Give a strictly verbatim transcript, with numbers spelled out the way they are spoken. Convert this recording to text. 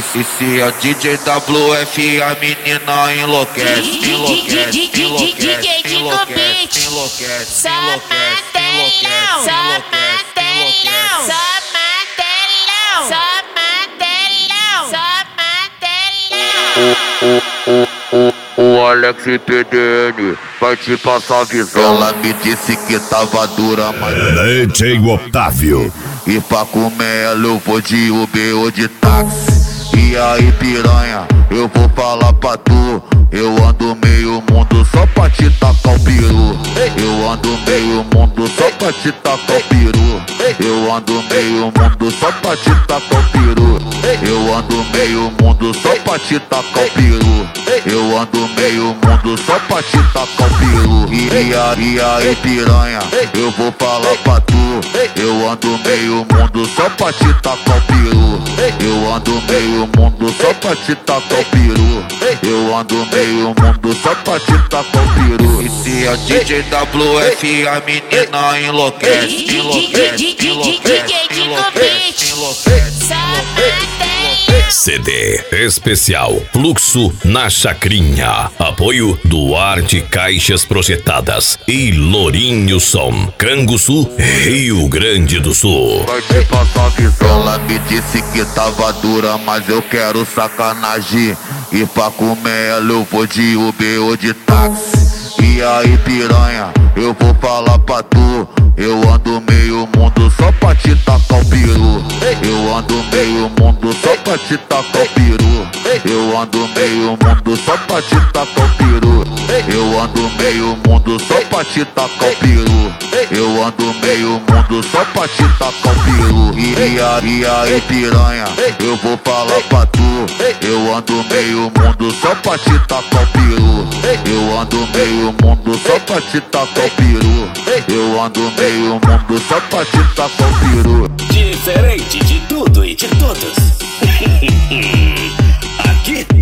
E se a D J W F a menina enlouquece, enlouquece, enlouquece, enlouquece, enlouquece, Só mandelão, só mandelão, só mandelão, só mandelão, só mandelão. O, o, o, o Alex P D N vai te passar a visão. Ela me disse que tava dura, mas D J Otávio. E pra comer ela eu vou de Uber ou de táxi. E aí piranha, eu vou falar pra tu. Eu ando meio mundo só pra te tacar o peru. Eu ando meio mundo só pra te tacar o peru. Eu ando meio mundo só pra te tacar o peru. Eu ando meio mundo só pra te tacar o peru. Eu ando meio mundo só pra te tacar o peru. E, e, aí, e aí piranha, eu vou falar pra tu. Eu ando meio mundo só pra te tacar o peru. Eu ando meio mundo só pra te tacar o peru. Eu ando meio mundo só pra te tacar o peru. E se a D J W F a menina enlouquece, enlouquece, enlouquece, enlouquece, enlouquece. C D especial Fluxo na Chacrinha. Apoio Duarte Caixas Projetadas e Lourinho Som, Canguçu, Rio Grande do Sul. Vai te passar a visão. Ela me disse que tava dura, mas eu quero sacanagem. E pra comer ela eu vou de Uber ou de táxi. E aí piranha, eu vou falar pra tu. Eu ando meio mundo só pra te tacar o peru. Eu ando meio mundo só pra te tacar o peru. Eu ando meio mundo só pra te tacar o peru. Eu ando meio mundo só pra te tacar o peru. Eu ando meio mundo só pra te tacar o peru. E, e, aí, e aí piranha, eu vou falar pra tu. Eu ando meio mundo só pra te tacar o peru. Eu ando meio mundo só pra te tacar o peru. Eu ando meio mundo só pra te tacar o peru. Diferente de tudo e de todos. Aqui